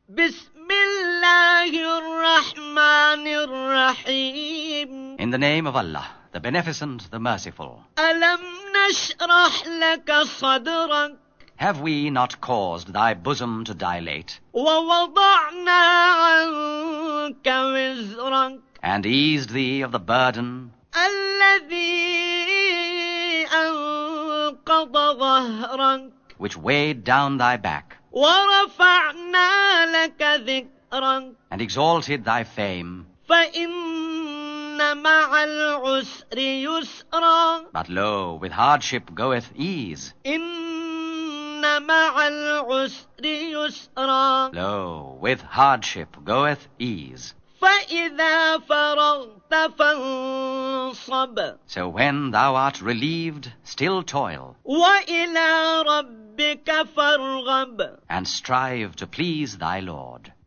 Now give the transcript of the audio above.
بسم الله الرحمن الرحيم. In the name of Allah, the Beneficent, the Merciful. ألم نشرح لك صدرك Have we not caused thy bosom to dilate, ووضعنا عنك وزرك and eased thee of the burden الذي أنقض ظهرك which weighed down thy back, ورفعنا لك ذكرك and exalted thy fame? فإن مع العسر يسرا. But lo, with hardship goeth ease. إن مع العسر يسرا. Lo, with hardship goeth ease. فإذا فرغت فانصب. So when thou art relieved, still toil, وإلى ربك فارغب. and strive to please thy Lord.